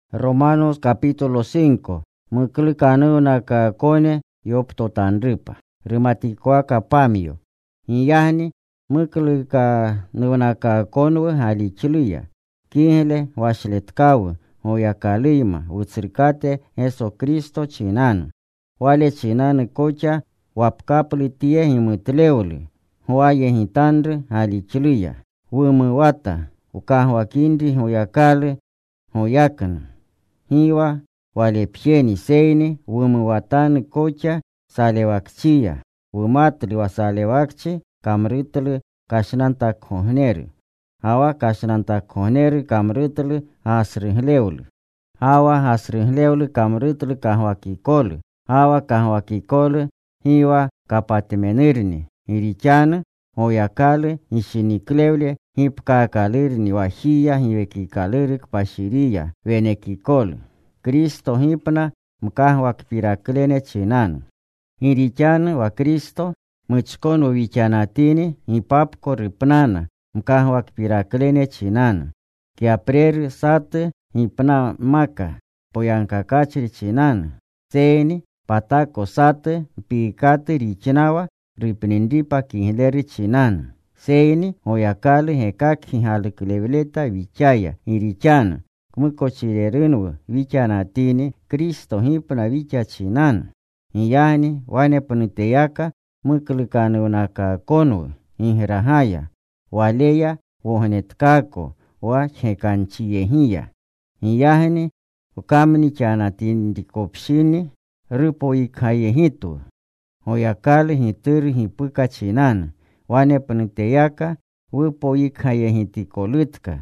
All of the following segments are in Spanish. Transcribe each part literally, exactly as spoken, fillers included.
Romanos capítulo cinco. Muklikanu naka kone yoptotan ripa. Rimatikuaka pamio. Iyahni muklika nunaka konwe halichiluya. Kinhle washletkawe hoyakalima utsirkate Jesu Cristo chinanu. Wale chinanu kocha wapkapli tie himutleuli. Huaye hitandre halichiluya. Wumu wata ukahwa kindi hoyakale hoyakana. Hiwa wale pieni seini wumu watani kocha salewakchia. Wumatli wasalewakchi kamritli kashnanta kohneru. Hawa kashnanta kohneru kamritli hasrihleuli. Hawa hasrihleuli kamritli kahwakikolu. Hawa kahwakikolu hiwa kapatimenirni. Irichana hoyakale ishinikleule hipkakalirni wahia hiwekikalirik pashiria venekikolu. Kristo hipna mkahwakpiraklene chinanu. Irichana wa Kristo mchkono vichanatini hipapko ripnana mkahwakpiraklene chinanu. Kiapreri sate hipna maka poyankakachiri chinanu. Seni patako sate pikate richinawa ripnindipa kihileri chinanu. Seini hoyakali hekaki halikleveleta vichaya irichana. Kumukochirerinwe vichanatini Kristo hipna vicha chinanu. Iyani wane puniteyaka muklikanunaka konwe inhirahaya. Waleya wohnetkako wa hekanchiyehia. Iyahni ukamni chanatini dikopshini ripo ikayehitu. Hoyakali hitiri hipuka chinanu. Wane puniteyaka wipo ikayehitikolutka.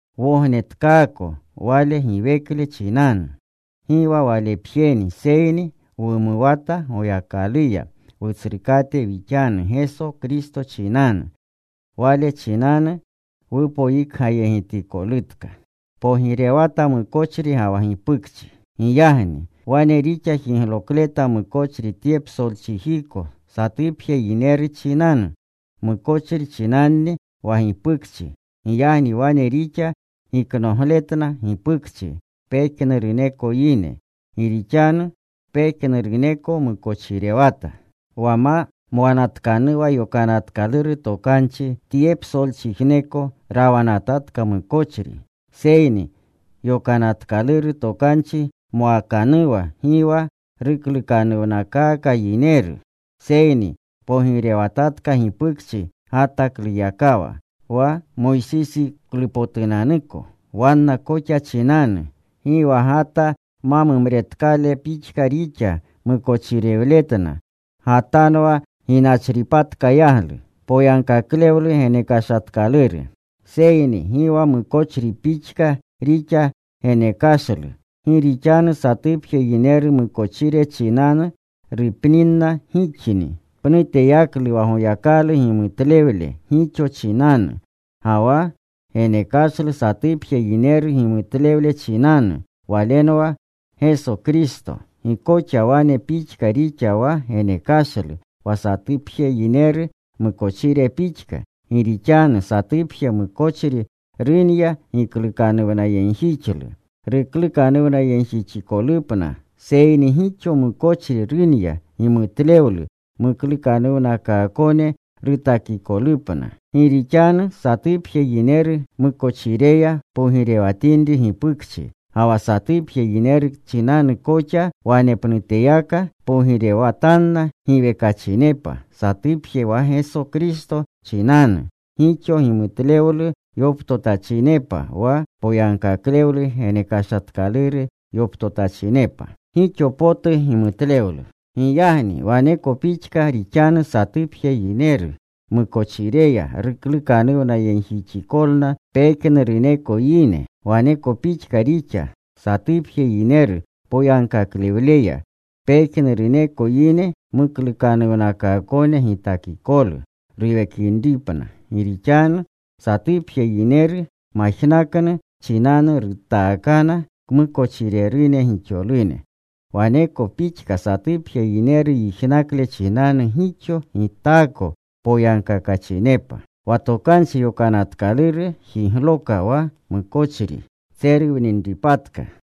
Wohnetkako wale hiwekile chinanu. Hiwa wale pieni seini umuwata hoyakalia. Utsirikate vichanu Jesu Kristo chinanu. Wale chinanu wipo ikayehitikolutka. Pohirewata mukochiri hawa hipukchi. Iyahni wane richa hihlokleta mukochiri tiepsol chihiko. Satipye ineri chinanu. Mukochiri chinanni wahipukchi. Iyahni wane richa hiknohletna hipukchi. Pekene rineko yine. Irichanu pekene rineko mukochirewata. Wama muanatkaniwa yokanatkaliri tokanchi tiepsol chihneko rawanatatka mukochiri. Seini yokanatkaliri tokanchi muakaniwa hiwa riklikaniwanakaka yineru. Seini pohirewatatka hipukchi hatakliyakawa. Wa Moisisi klipotinaniko. Wanna kocha chinanu. Hiwa hata mamumretkale pichka richa mukochirewletna. Hatanwa hinachripatka yahlu. Poyanka klewlu henekashatkaliri. Seini hiwa mukochri pichka richa henekashlu. Hirichanu satipye yineru mukochire chinanu ripninna hichini. Punite yakli wa hoyakalu himutlewle hicho chinanu. Hawa henekashlu satipye yineru himutlewle chinanu. Walenwa Jesu Kristo. Hikocha wane pichka richa wa henekashlu. Wasatipye yineru mukochire pichka. Hirichanu satipye mukochiri rinya hiklikanuna yenhichlu. Riklikanuna yenhichikolupna. Seini hicho mukochiri rinya himutlewlu. Muklikanuna kakone ritakikolupna. Hirichanu satipye yineru mukochireya pohirewatindi hipukchi. Hawa satipye yineru chinanu kocha wane puniteyaka pohirewatanna hiwekachinepa. Satipye wa Jesu Kristo chinanu. Hicho himutlewlu yoptotachinepa wa poyankaklewlu henekashatkaliri yoptotachinepa. Hicho pote himutlewlu. Iyahni waneko pichka richanu satipye yineru. Mukochireya riklikanuna yenhichikolna pekene rineko yine. Waneko pichka richa satipye yineru poyankaklewleya. Pekene rineko yine muklikanuna kakone hitakikolu. Riwekindipana. Irichanu satipye yineru mashnakana chinanu ritakana mukochirerine hicholune. Waneko pichka satipye yineru yishnakle chinanu hicho hitako poyankakachinepa. Watokansi yokanatkaliri hihloka wa mukochiri. Seri winindipatka.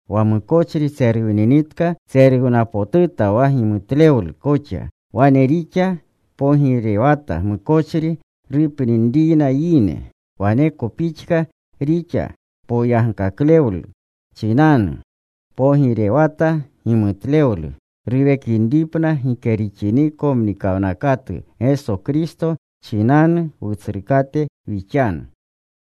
wa mukochri serguninitka sergunapotita wa himutleul kocha wa nericha pohirewata mukochri ripnindina yine wa neko pichka richa poyankakleul chinan pohirewata himutleul rivekindipna hikerichini komunikawnakatu Jesucristo chinan utsrikate vichan.